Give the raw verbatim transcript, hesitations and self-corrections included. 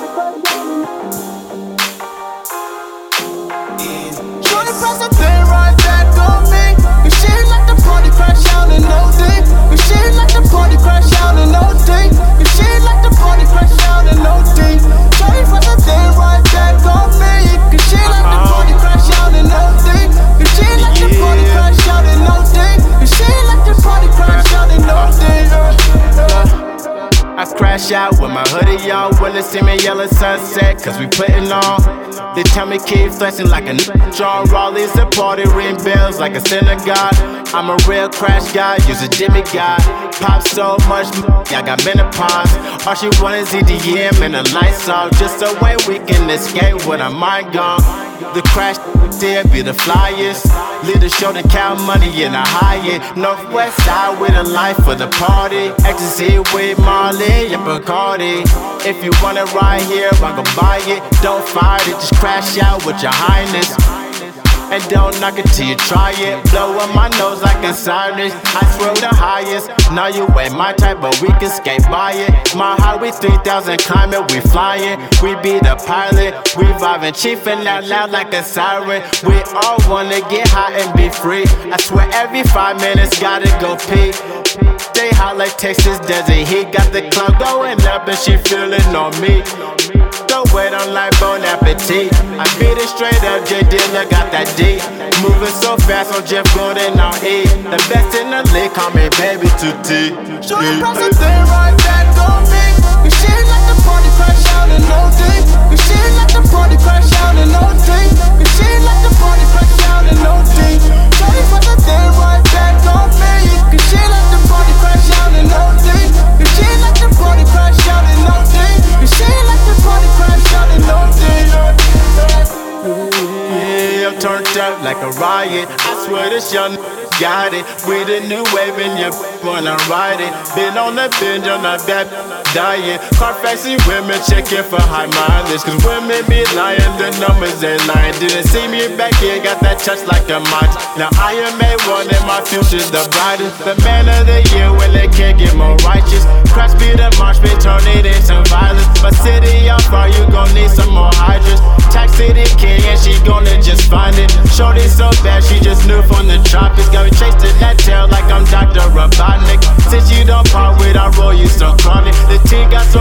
Shorty press the thing right back on me. Cause she like the party crash out in O D. Cause she like the party crash out in O D. Cause she like the party crash out in O D. Shorty press the thing right back on me. Cause she like the party crash out in O D. Cause she like the party crash out in O D. Cause she like the party crash out in O D. I crash out with my hoodie on, when they see me yellow sunset, cause we putting on. They tell me keep flexing like a n- John Rawley's a party, ring bells like a synagogue. I'm a real crash guy, use a demigod. Pop so much, I got menopause. All she want is E D M and the lights off, just so way we can escape with our mind gone. The crash there be the flyers. Lead the show to count money in a Hyatt. Northwest side with a life for the party. Ecstasy with Marley and Bacardi. If you want it right here, I can buy it. Don't fight it, just crash out with your highness. And don't knock it till you try it. Blow up my nose like a sinus. I swear the highest. Now you ain't my type, but we can skate by it. My highway three thousand climbing, we flying. We be the pilot. We vibing, chiefing out loud like a siren. We all wanna get high and be free. I swear every five minutes gotta go pee. They hot like Texas desert heat. Got the club going up and she feeling on me. Don't wait on like Bon Appetit. I beat it straight up, J Dilla got that D. Moving so fast on Jeff Gordon on E. The best in the league, call me baby two T. Shorty press the thing right back on me. Cause she like the party crash out in O D. Cause she like the party crash out in O D. Cause she like the party crash out in O D. Shorty press the thing right back on me. Cause she like the party crash out in O D. Cause she like the party crash out in O D. Cause she like the party crash out in O D. Yeah, I'm turned up like a riot. I swear this young got it. We the new wave and you wanna ride it. Been on the binge on a bad diet. Car facing women checking for high mileage. Cause women be lying, the numbers ain't lying. Didn't see me back here, got that touch like a match. Now I am A one and my future's the brightest. The man of the year when they can't get more righteous. Crash be the march, be turn it into violence. My city on fire, you gon' need some more hydrants. Tax City king and she gonna just find it. Shorty so bad, she just knew from the tropics. Got me chasing that tail like I'm Doctor Robotnik. Since you don't part with, I roll you so chronic. The team got so